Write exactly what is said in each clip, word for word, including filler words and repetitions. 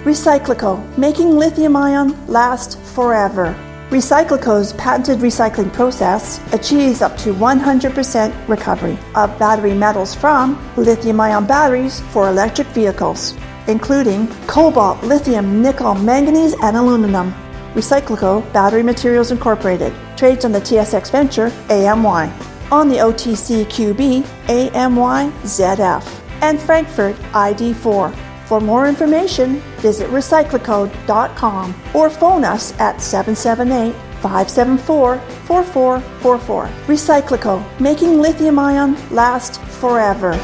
Recyclico, making lithium-ion last forever. Recyclico's patented recycling process achieves up to one hundred percent recovery of battery metals from lithium-ion batteries for electric vehicles, including cobalt, lithium, nickel, manganese, and aluminum. Recyclico Battery Materials Incorporated trades on the T S X Venture A M Y, on the O T C Q B A M Y Z F, and Frankfurt I D four. For more information, visit recyclico dot com or phone us at seven seven eight, five seven four, four four four four. Recyclico, making lithium-ion last forever.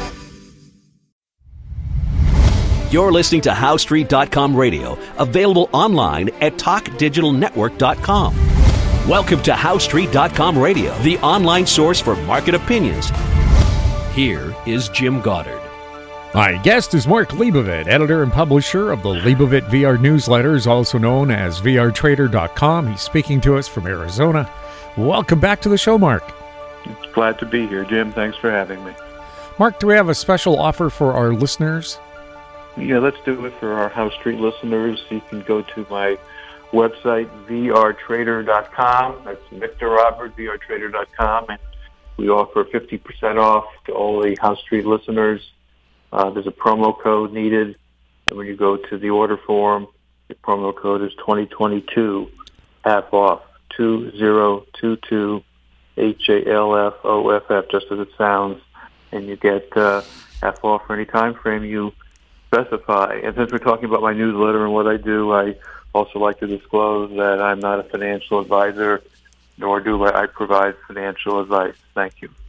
You're listening to How Street dot com radio, available online at talk digital network dot com. Welcome to How Street dot com radio, the online source for market opinions. Here is Jim Goddard. My guest is Mark Leibovit, editor and publisher of the Leibovit V R newsletters, also known as V R trader dot com. He's speaking to us from Arizona. Welcome back to the show, Mark. Glad to be here, Jim. Thanks for having me. Mark, do we have a special offer for our listeners? Yeah, let's do it for our House Street listeners. You can go to my website, V R trader dot com. That's Victor Robert, V R trader dot com. And we offer fifty percent off to all the House Street listeners. Uh, there's a promo code needed, and when you go to the order form, the promo code is twenty twenty-two, half off, two zero two two, H A L F O F F, just as it sounds, and you get uh, half off for any time frame you specify. And since we're talking about my newsletter and what I do, I also like to disclose that I'm not a financial advisor, nor do I provide financial advice. Thank you.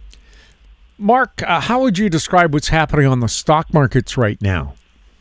Mark, uh, how would you describe what's happening on the stock markets right now?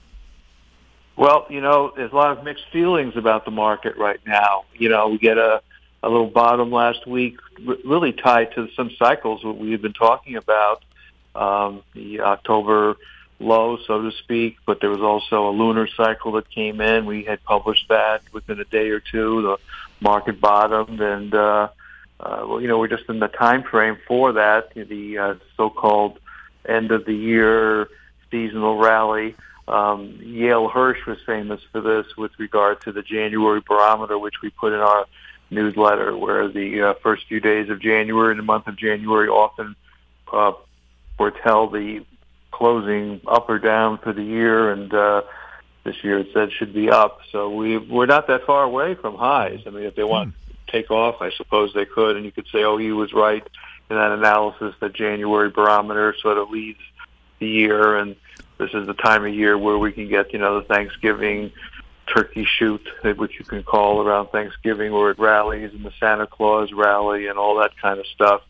Well, you know, there's a lot of mixed feelings about the market right now. You know, we get a, a little bottom last week, r- really tied to some cycles that we've been talking about, um, the October low, so to speak, but there was also a lunar cycle that came in. We had published that within a day or two. The market bottomed, and uh, uh, well, you know, we're just in the time frame for that, the uh, so-called end of the year seasonal rally. Um, Yale Hirsch was famous for this with regard to the January barometer, which we put in our newsletter, where the uh, first few days of January and the month of January often uh, foretell the closing up or down for the year, and uh, this year it said should be up. So we, we're not that far away from highs. I mean, if they want to take off, I suppose they could, and you could say, oh, he was right in that analysis that January barometer sort of leads the year, and this is the time of year where we can get, you know, the Thanksgiving turkey shoot, which you can call around Thanksgiving, where it rallies, and the Santa Claus rally and all that kind of stuff.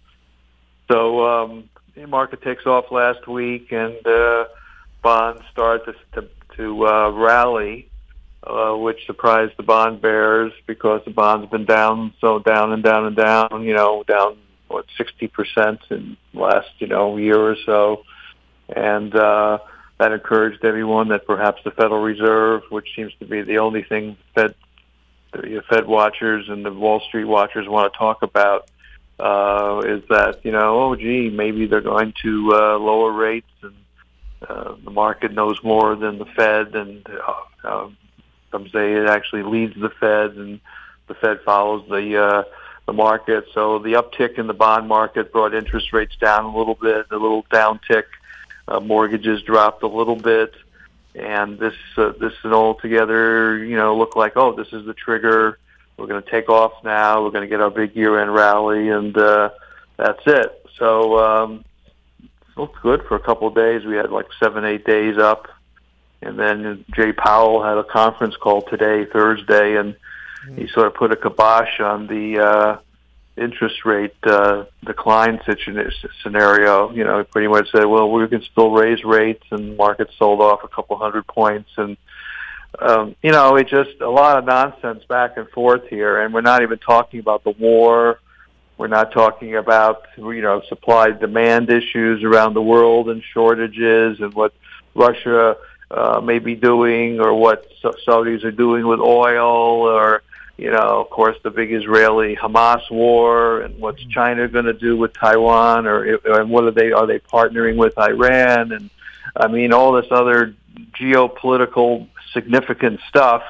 So um, the market takes off last week, and uh, bonds start to to, to uh, rally, uh, which surprised the bond bears because the bond's been down, so down and down and down, you know, down, what, sixty percent in the last, you know, year or so. And uh, that encouraged everyone that perhaps the Federal Reserve, which seems to be the only thing Fed, the Fed watchers and the Wall Street watchers want to talk about, uh, is that, you know, oh, gee, maybe they're going to uh, lower rates, and uh, the market knows more than the Fed, and uh, uh, some say it actually leads the Fed, and the Fed follows the uh, the market. So the uptick in the bond market brought interest rates down a little bit, a little downtick. Uh, mortgages dropped a little bit, and this uh, this and all together, you know, look like, oh, this is the trigger. We're going to take off now. We're going to get our big year-end rally, and uh, that's it. So um, it looked good for a couple of days. We had like seven, eight days up, and then Jay Powell had a conference call today, Thursday, and he sort of put a kibosh on the uh, interest rate uh, decline scenario. You know, he pretty much said, well, we can still raise rates, and markets sold off a couple hundred points. And, um, you know, it's just a lot of nonsense back and forth here. And we're not even talking about the war. We're not talking about, you know, supply-demand issues around the world and shortages and what Russia uh, may be doing, or what Saudis are doing with oil, or, you know, of course, the big Israeli-Hamas war, and what's China going to do with Taiwan, or and what are they? Are they partnering with Iran? And I mean, all this other geopolitical significant stuff.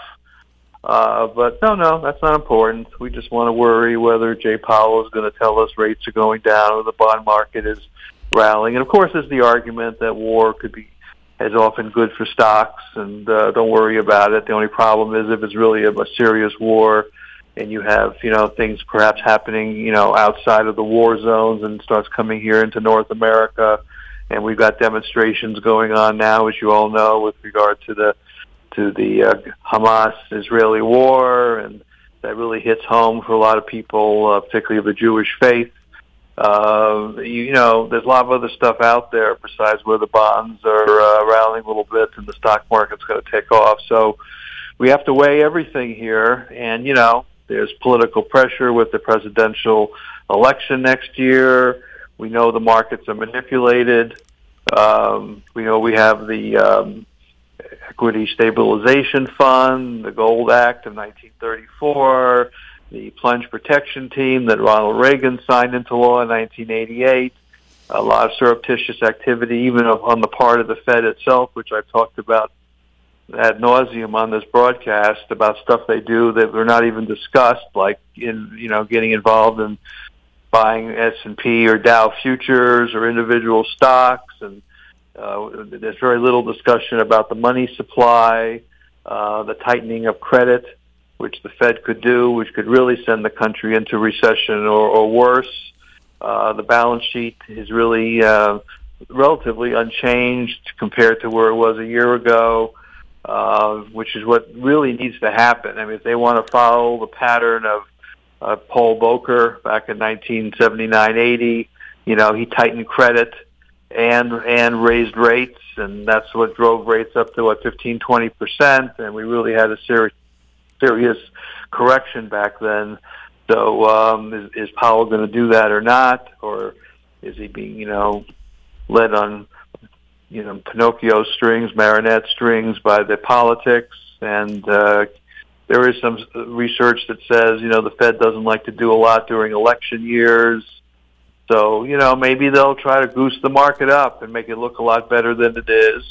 Uh, but no, no, that's not important. We just want to worry whether Jay Powell is going to tell us rates are going down or the bond market is rallying. And of course, there's the argument that war could be is often good for stocks, and uh, don't worry about it. The only problem is if it's really a, a serious war, and you have you know things perhaps happening you know outside of the war zones and starts coming here into North America, and we've got demonstrations going on now, as you all know, with regard to the to the uh, Hamas-Israeli war, and that really hits home for a lot of people, uh, particularly of the Jewish faith. Uh, you, you know, there's a lot of other stuff out there besides where the bonds are uh, rallying a little bit and the stock market's going to take off. So we have to weigh everything here. And, you know, there's political pressure with the presidential election next year. We know the markets are manipulated. Um, we know we have the um, Equity Stabilization Fund, the Gold Act of nineteen thirty-four, the plunge protection team that Ronald Reagan signed into law in nineteen eighty-eight, a lot of surreptitious activity even on the part of the Fed itself, which I've talked about ad nauseum on this broadcast, about stuff they do that were not even discussed, like in you know getting involved in buying S and P or Dow futures or individual stocks, and uh, there's very little discussion about the money supply, uh, the tightening of credit, which the Fed could do, which could really send the country into recession or, or worse. Uh, the balance sheet is really uh, relatively unchanged compared to where it was a year ago, uh, which is what really needs to happen. I mean, if they want to follow the pattern of uh, Paul Volcker back in nineteen seventy-nine eighty, you know, he tightened credit and and raised rates, and that's what drove rates up to, what, fifteen, twenty percent, and we really had a serious serious correction back then. So um, is, is Powell going to do that or not? Or is he being, you know, led on, you know, Pinocchio strings, marionette strings by the politics? And uh, there is some research that says, you know, the Fed doesn't like to do a lot during election years. So, you know, maybe they'll try to goose the market up and make it look a lot better than it is.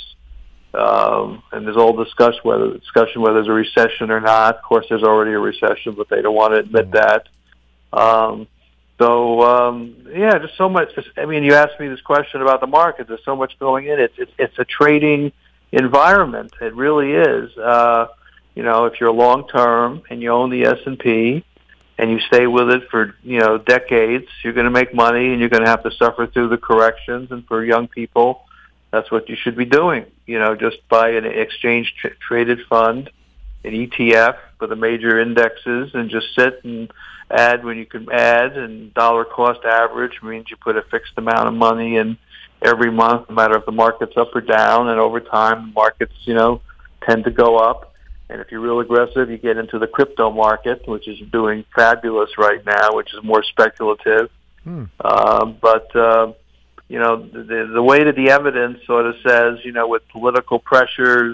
Um, and there's all discussion whether discussion whether there's a recession or not. Of course, there's already a recession, but they don't want to admit that. Um, so um, yeah, just so much. Just, I mean, you asked me this question about the market. There's so much going in. It's it's, it's a trading environment. It really is. Uh, you know, if you're long term and you own the S and P and you stay with it for you know decades, you're going to make money, and you're going to have to suffer through the corrections. And for young people, that's what you should be doing. You know, just buy an exchange tra- traded fund, an E T F for the major indexes, and just sit and add when you can add. And dollar cost average means you put a fixed amount of money in every month, no matter if the market's up or down. And over time, the markets, you know, tend to go up. And if you're real aggressive, you get into the crypto market, which is doing fabulous right now, which is more speculative. Hmm. Uh, but uh, You know, the, the weight of the evidence sort of says, you know, with political pressures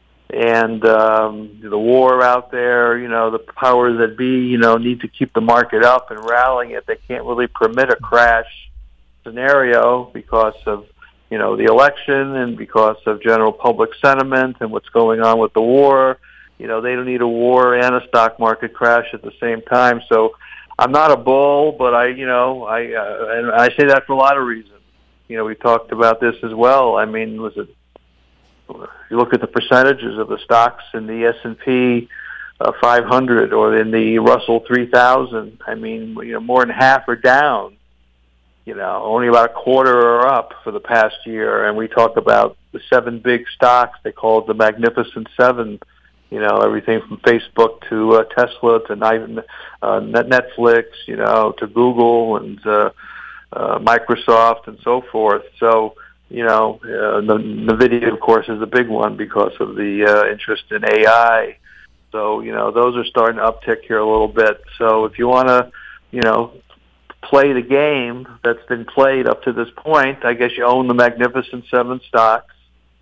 and um, the war out there, you know, the powers that be, you know, need to keep the market up and rallying it. They can't really permit a crash scenario because of, you know, the election and because of general public sentiment and what's going on with the war. You know, they don't need a war and a stock market crash at the same time. So I'm not a bull, but I, you know, I uh, and I say that for a lot of reasons. You know, we talked about this as well. I mean, was it? You look at the percentages of the stocks in the S and P uh, five hundred or in the Russell three thousand. I mean, you know, more than half are down. You know, only about a quarter are up for the past year. And we talk about the seven big stocks. They call it the Magnificent Seven. You know, everything from Facebook to uh, Tesla to uh, Netflix. You know, to Google and uh, uh, Microsoft and so forth. So, you know, uh, the NVIDIA, of course, is the big one because of the uh, interest in A I. So, you know, those are starting to uptick here a little bit. So if you want to, you know, play the game that's been played up to this point, I guess you own the Magnificent Seven stocks,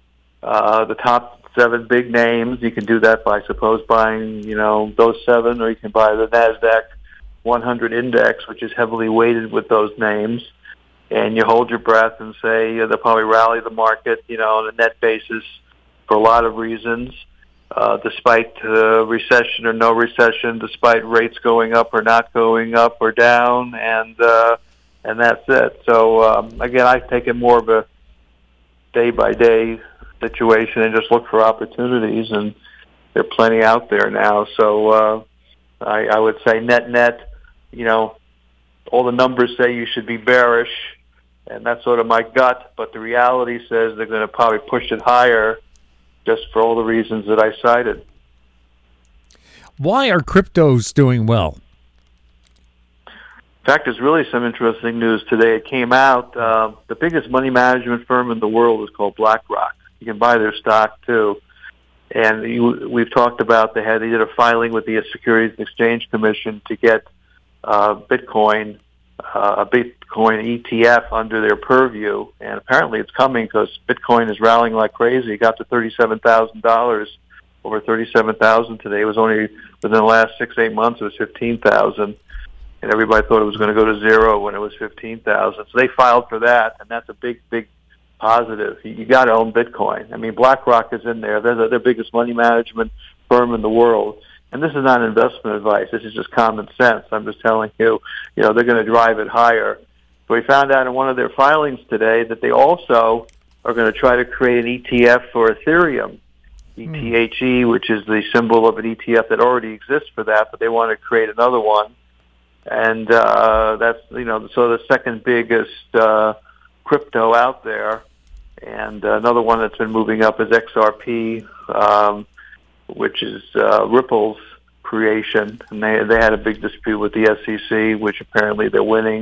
uh, the top seven big names. You can do that by, I suppose, buying, you know, those seven, or you can buy the NASDAQ one hundred index, which is heavily weighted with those names. And you hold your breath and say, yeah, they'll probably rally the market, you know, on a net basis for a lot of reasons. uh, despite uh, recession or no recession, despite rates going up or not going up or down, and uh, and that's it. So um, again, I take it more of a day by day situation and just look for opportunities, and there are plenty out there now. So uh, I, I would say net net, you know, all the numbers say you should be bearish, and that's sort of my gut, but the reality says they're going to probably push it higher just for all the reasons that I cited. Why are cryptos doing well? In fact, there's really some interesting news today. It came out, uh, the biggest money management firm in the world is called BlackRock. You can buy their stock, too. And you, we've talked about they had they did a filing with the Securities and Exchange Commission to get uh, Bitcoin, uh, a Bitcoin E T F under their purview. And apparently it's coming because Bitcoin is rallying like crazy. It got to thirty-seven thousand dollars, over thirty-seven thousand dollars today. It was only within the last six, eight months, it was fifteen thousand dollars. And everybody thought it was going to go to zero when it was fifteen thousand dollars. So they filed for that, and that's a big, big positive. You, you got to own Bitcoin. I mean, BlackRock is in there. They're the, their biggest money management firm in the world. And this is not investment advice. This is just common sense. I'm just telling you, you know, they're going to drive it higher. So we found out in one of their filings today that they also are going to try to create an E T F for Ethereum, E T H E, which is the symbol of an E T F that already exists for that, but they want to create another one. And uh, that's, you know, so the second biggest uh, crypto out there. And uh, another one that's been moving up is X R P, um, which is uh, Ripple's creation. And they they had a big dispute with the S E C, which apparently they're winning.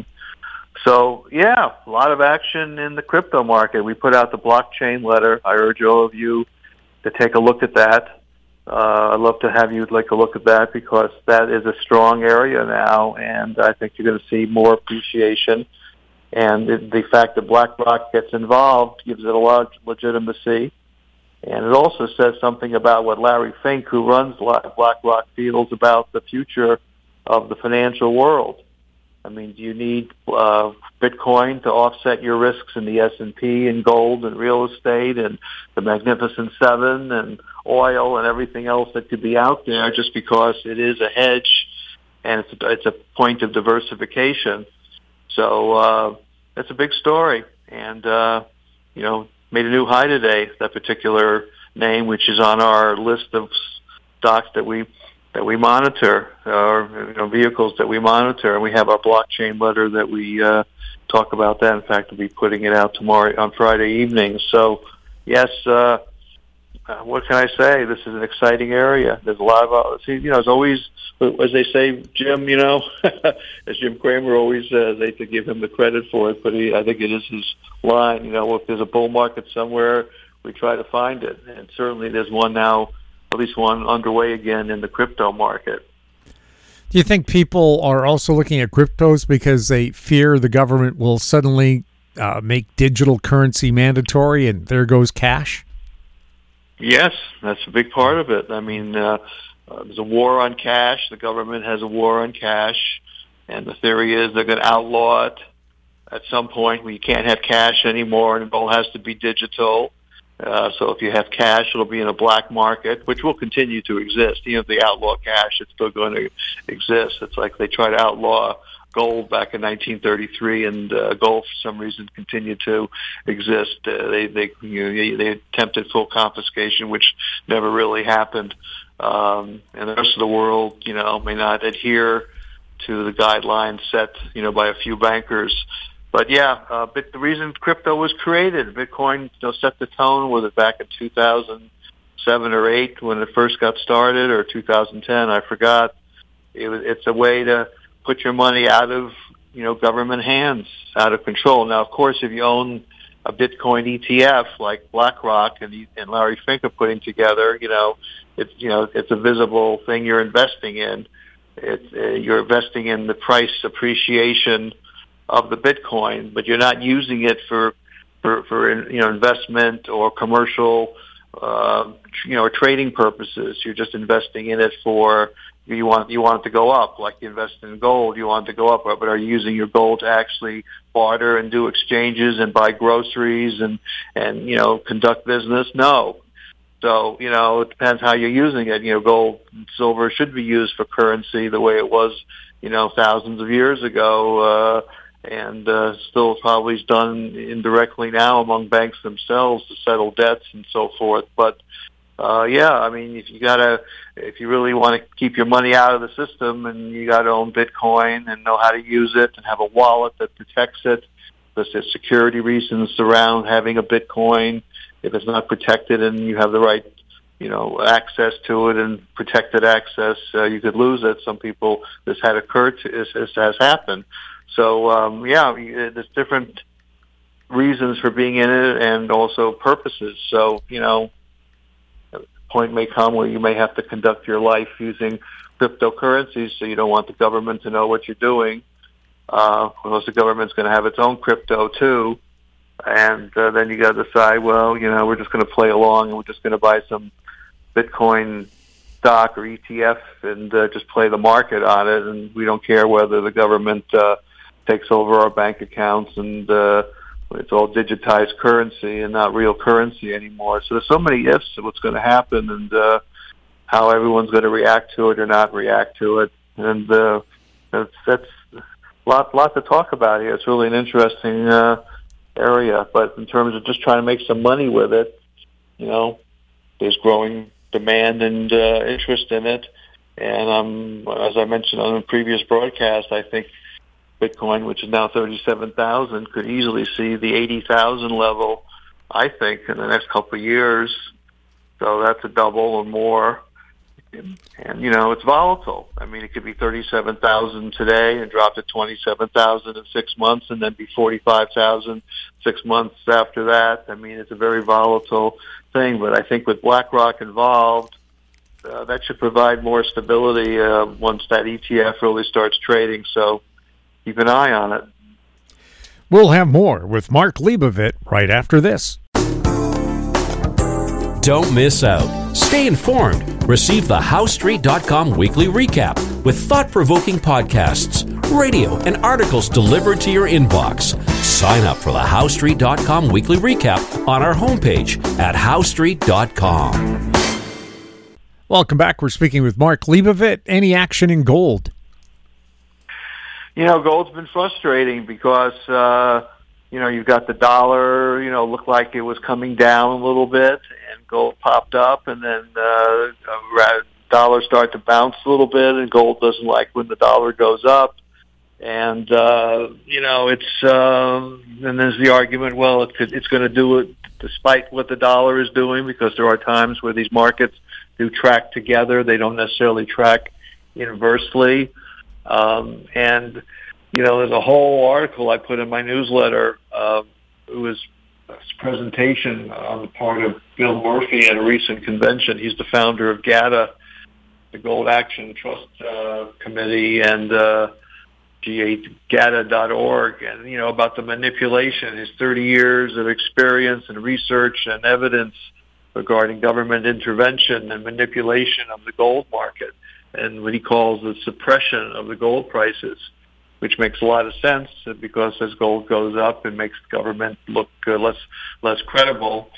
So, yeah, a lot of action in the crypto market. We put out the blockchain letter. I urge all of you to take a look at that. Uh, I'd love to have you take a look at that because that is a strong area now, and I think you're going to see more appreciation. And the, the fact that BlackRock gets involved gives it a lot of legitimacy. And it also says something about what Larry Fink, who runs BlackRock, feels about the future of the financial world. I mean, do you need uh, Bitcoin to offset your risks in the S and P and gold and real estate and the Magnificent Seven and oil and everything else that could be out there just because it is a hedge and it's a, it's a point of diversification? So uh, that's a big story, and uh, you know, made a new high today. That particular name, which is on our list of stocks that we that we monitor, or you know, vehicles that we monitor, and we have our blockchain letter that we uh, talk about that. In fact, we'll be putting it out tomorrow on Friday evening. So, yes. Uh, Uh, what can I say? This is an exciting area. There's a lot of, uh, see, you know, it's always, as they say, Jim, you know, as Jim Cramer always says, they have to give him the credit for it, but he, I think it is his line, you know, if there's a bull market somewhere, we try to find it. And certainly there's one now, at least one underway again in the crypto market. Do you think people are also looking at cryptos because they fear the government will suddenly uh, make digital currency mandatory and there goes cash? Yes, that's a big part of it. I mean, uh, uh, there's a war on cash. The government has a war on cash. And the theory is they're going to outlaw it at some point where you can't have cash anymore and it all has to be digital. Uh, so if you have cash, it'll be in a black market, which will continue to exist. Even if they outlaw cash, it's still going to exist. It's like they try to outlaw gold back in nineteen thirty-three, and uh, gold for some reason continued to exist. Uh, they they you know, they attempted full confiscation, which never really happened. Um, and the rest of the world, you know, may not adhere to the guidelines set, you know, by a few bankers. But yeah, uh, but the reason crypto was created, Bitcoin, you know, set the tone. Was it back in two thousand seven or eight when it first got started, or two thousand ten? I forgot. It was, it's a way to put your money out of, you know, government hands, out of control. Now, of course, if you own a Bitcoin E T F like BlackRock and, and Larry Fink are putting together, you know, it's, you know, it's a visible thing you're investing in. It's, uh, you're investing in the price appreciation of the Bitcoin, but you're not using it for, for, for you know, investment or commercial, uh, you know, or trading purposes. You're just investing in it for, You want you want it to go up, like you invest in gold. You want it to go up, but are you using your gold to actually barter and do exchanges and buy groceries and and you know conduct business? No, So, you know, it depends how you're using it. You know, gold and silver should be used for currency the way it was, you know, thousands of years ago, uh, and uh, still probably is done indirectly now among banks themselves to settle debts and so forth. But, uh, yeah, I mean, if you gotta, if you really want to keep your money out of the system, and you got to own Bitcoin and know how to use it and have a wallet that protects it, there's security reasons around having a Bitcoin. If it's not protected and you have the right, you know, access to it and protected access, uh, you could lose it. Some people, this had occurred, to, this, this has happened. So, um, yeah, there's different reasons for being in it and also purposes. So, you know, a point may come where you may have to conduct your life using cryptocurrencies, so you don't want the government to know what you're doing. Uh, because the government's going to have its own crypto too. And uh, then you got to decide, well, you know, we're just going to play along and we're just going to buy some Bitcoin stock or E T F and uh, just play the market on it. And we don't care whether the government uh, takes over our bank accounts and uh, it's all digitized currency and not real currency anymore. So there's so many ifs of what's going to happen and uh, how everyone's going to react to it or not react to it. And uh, that's, that's a lot, lot to talk about here. It's really an interesting uh area, but in terms of just trying to make some money with it, you know, there's growing demand and uh, interest in it. And um, as I mentioned on a previous broadcast, I think Bitcoin, which is now thirty-seven thousand, could easily see the eighty thousand level, I think, in the next couple of years. So that's a double or more. And, you know, it's volatile. I mean, it could be thirty-seven thousand today and drop to twenty-seven thousand in six months and then be forty-five thousand six months after that. I mean, it's a very volatile thing. But I think with BlackRock involved, uh, that should provide more stability uh, once that E T F really starts trading. So keep an eye on it. We'll have more with Mark Leibovit right after this. Don't miss out. Stay informed. Receive the House Street dot com weekly recap with thought-provoking podcasts, radio, and articles delivered to your inbox. Sign up for the House Street dot com weekly recap on our homepage at House Street dot com. Welcome back. We're speaking with Mark Leibovit. Any action in gold? You know, gold's been frustrating because, uh, you know, you've got the dollar, you know, looked like it was coming down a little bit, and gold popped up, and then uh, dollar started to bounce a little bit, and gold doesn't like when the dollar goes up. And, uh, you know, it's, um, and there's the argument, well, it could, it's going to do it despite what the dollar is doing, because there are times where these markets do track together. They don't necessarily track inversely. Um, and, you know, there's a whole article I put in my newsletter. Uh, it was a presentation on the part of Bill Murphy at a recent convention. He's the founder of GATA, the Gold Action Trust uh, Committee, and uh, G A G A T A dot org, and, you know, about the manipulation, his thirty years of experience and research and evidence regarding government intervention and manipulation of the gold market, and what he calls the suppression of the gold prices, which makes a lot of sense because as gold goes up, it makes the government look uh, less less credible.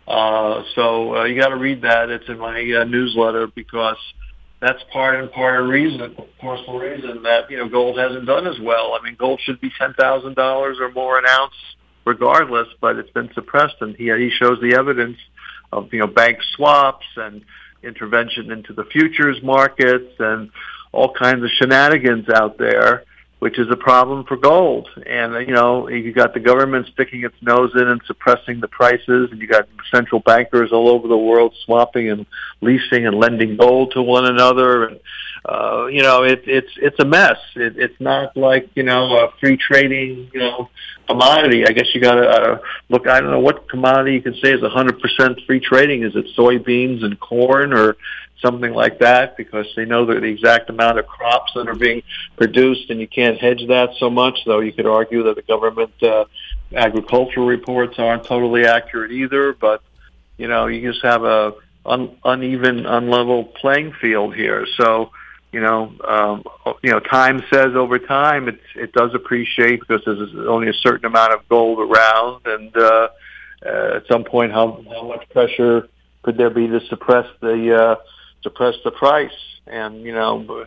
Uh, so uh, you got to read that. It's in my uh, newsletter, because that's part and part of reason, partial reason that, you know, gold hasn't done as well. I mean, gold should be ten thousand dollars or more an ounce regardless, but it's been suppressed, and he he shows the evidence of, you know, bank swaps and intervention into the futures markets and all kinds of shenanigans out there, which is a problem for gold. And, you know, you got the government sticking its nose in and suppressing the prices, and you got central bankers all over the world swapping and leasing and lending gold to one another. And, uh, you know, it, it's it's a mess. It, it's not like, you know, a free trading, you know, commodity. I guess you got to uh, look, I don't know what commodity you can say is one hundred percent free trading. Is it soybeans and corn or something like that, because they know the exact amount of crops that are being produced, and you can't hedge that so much, though you could argue that the government uh, agricultural reports aren't totally accurate either. But, you know, you just have a un- uneven, unlevel playing field here. So, you know, um, you know, time says over time it, it does appreciate, because there's only a certain amount of gold around, and uh, uh, at some point how, how much pressure could there be to suppress the uh, suppress the price? And you know,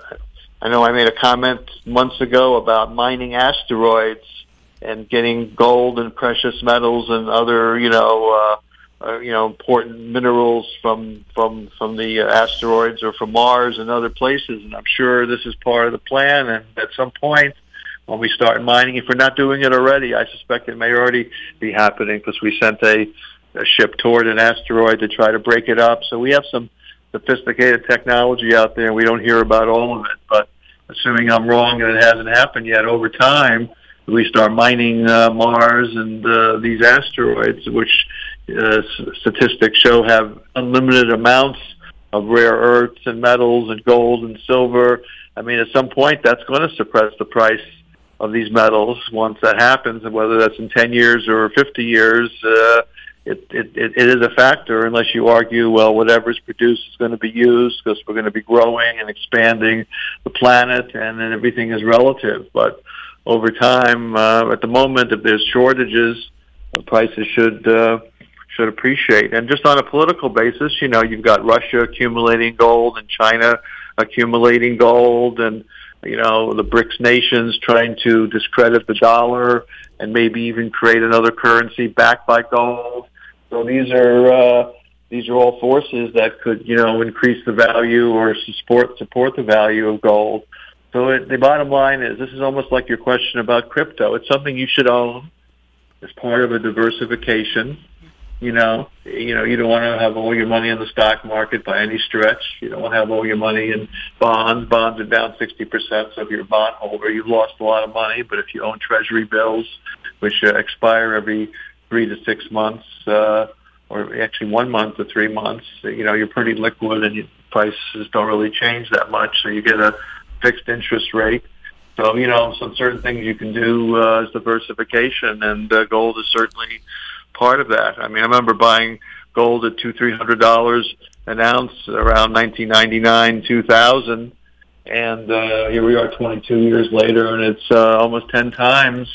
I know I made a comment months ago about mining asteroids and getting gold and precious metals and other you know uh, uh, you know important minerals from from from the asteroids or from Mars and other places. And I'm sure this is part of the plan. And at some point, when we start mining, if we're not doing it already, I suspect it may already be happening because we sent a, a ship toward an asteroid to try to break it up. So we have some sophisticated technology out there, and we don't hear about all of it. But assuming I'm wrong and it hasn't happened yet, over time, we start mining uh, Mars and uh, these asteroids, which uh, statistics show have unlimited amounts of rare earths and metals and gold and silver. I mean, at some point, that's going to suppress the price of these metals. Once that happens, and whether that's in ten years or fifty years, uh, it, it, it is a factor, unless you argue, well, whatever is produced is going to be used because we're going to be growing and expanding the planet, and then everything is relative. But over time, uh, at the moment, if there's shortages, the prices should uh, should appreciate. And just on a political basis, you know, you've got Russia accumulating gold and China accumulating gold, and you know, the BRICS nations trying to discredit the dollar and maybe even create another currency backed by gold. So these are uh, these are all forces that could, you know, increase the value or support support the value of gold. So it, the bottom line is, this is almost like your question about crypto. It's something you should own as part of a diversification. You know, you know, you don't want to have all your money in the stock market by any stretch. You don't want to have all your money in bonds. Bonds are down sixty percent, so if you're a bond holder, you've lost a lot of money. But if you own Treasury bills, which uh, expire every three to six months, uh, or actually one month to three months, you know, you're pretty liquid, and your prices don't really change that much. So you get a fixed interest rate. So, you know, some certain things you can do uh, as diversification, and uh, gold is certainly part of that. I mean, I remember buying gold at two, three hundred dollars an ounce around nineteen ninety-nine, two thousand, and uh, here we are, twenty-two years later, and it's uh, almost ten times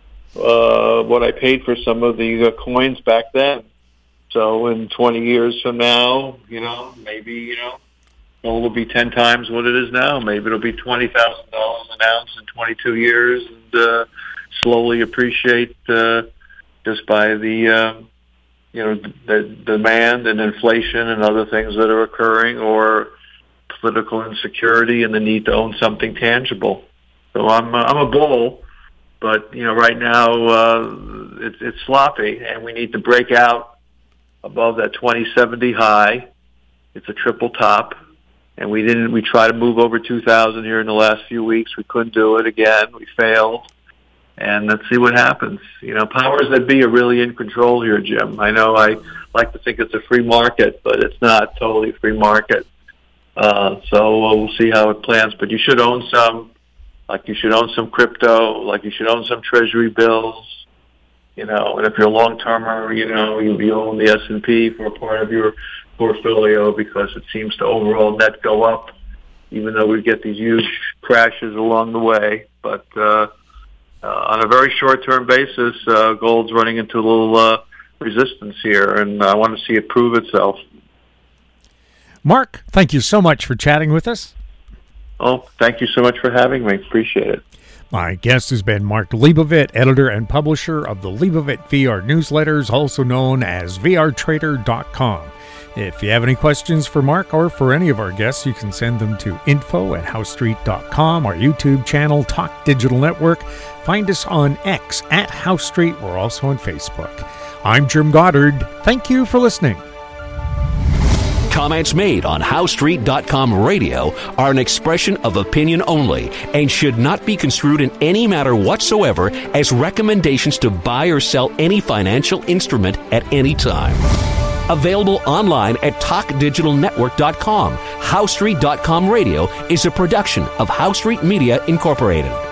uh, what I paid for some of the uh, coins back then. So, in twenty years from now, you know, maybe you know, gold will be ten times what it is now. Maybe it'll be twenty thousand dollars an ounce in twenty-two years, and uh, slowly appreciate. Uh, just by the, uh, you know, the demand and inflation and other things that are occurring, or political insecurity and the need to own something tangible. So I'm uh, I'm a bull, but you know, right now uh, it's it's sloppy, and we need to break out above that twenty seventy high. It's a triple top, and we didn't. We tried to move over two thousand here in the last few weeks. We couldn't do it again. We failed. And let's see what happens. You know, powers that be are really in control here, Jim. I know I like to think it's a free market, but it's not totally free market. Uh, so we'll see how it plans. But you should own some, like you should own some crypto, like you should own some Treasury bills. You know, and if you're a long-termer, you know, you, you own the S and P for a part of your portfolio because it seems to overall net go up, even though we get these huge crashes along the way. But uh, Uh, on a very short-term basis, uh, gold's running into a little uh, resistance here, and I want to see it prove itself. Mark, thank you so much for chatting with us. Oh, thank you so much for having me. Appreciate it. My guest has been Mark Leibovit, editor and publisher of the Leibovit V R newsletters, also known as V R trader dot com. If you have any questions for Mark or for any of our guests, you can send them to info at house street dot com, our YouTube channel, Talk Digital Network. Find us on X at House Street. We're also on Facebook. I'm Jim Goddard. Thank you for listening. Comments made on house street dot com radio are an expression of opinion only and should not be construed in any matter whatsoever as recommendations to buy or sell any financial instrument at any time. Available online at talk digital network dot com. house street dot com radio is a production of House Street Media Incorporated.